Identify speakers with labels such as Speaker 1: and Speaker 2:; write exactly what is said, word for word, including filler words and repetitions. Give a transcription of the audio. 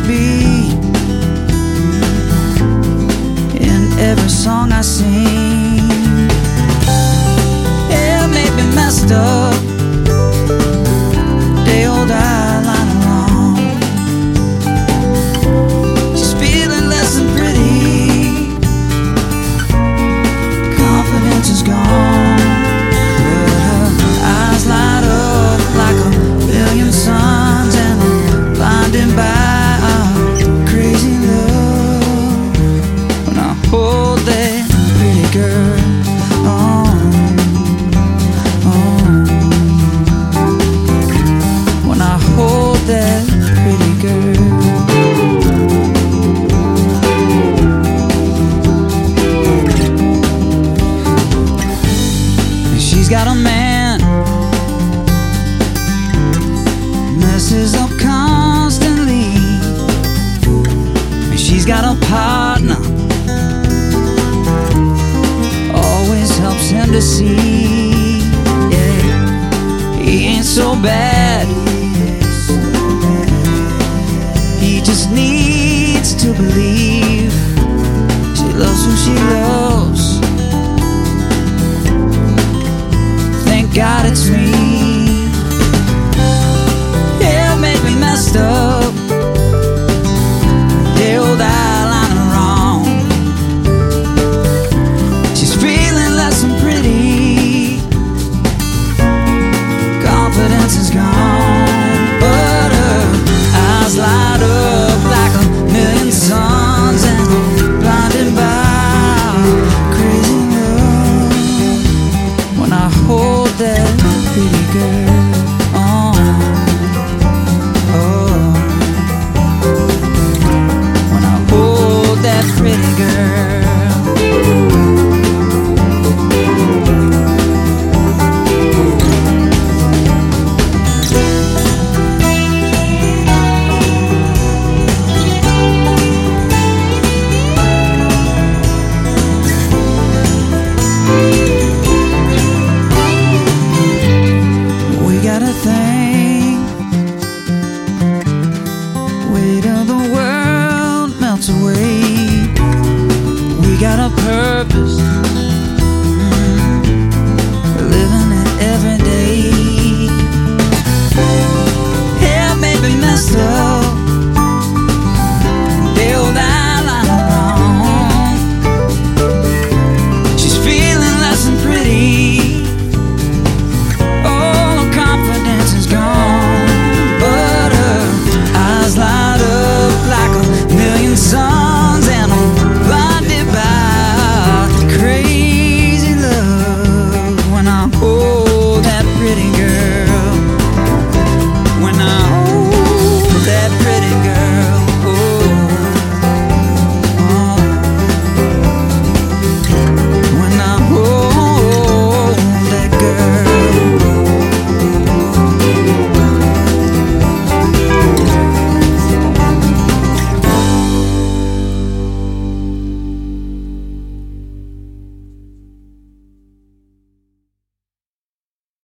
Speaker 1: be in every song I sing. It made me messed up, day old eyeliner long. She's feeling less than pretty, confidence is gone, but her eyes light up like a million suns, and I'm blinded by our crazy love. When I hold that pretty girl, oh, oh. When I hold that pretty girl, and she's got a man, messes up constantly, and she's got a partner, always helps him to see, yeah, he ain't so bad, he just needs to believe she loves who she loves. Thank God it's me. It made me messed up, the old eyeliner wrong. She's feeling less than pretty, confidence is gone, but her eyes light up like a million suns, and I'm blinded by crazy love. When I hold that pretty girl, oh, oh. When I hold that pretty girl, we got a thing, weight of the world melts away. We got a purpose, mm, living it every day. It made me messed up,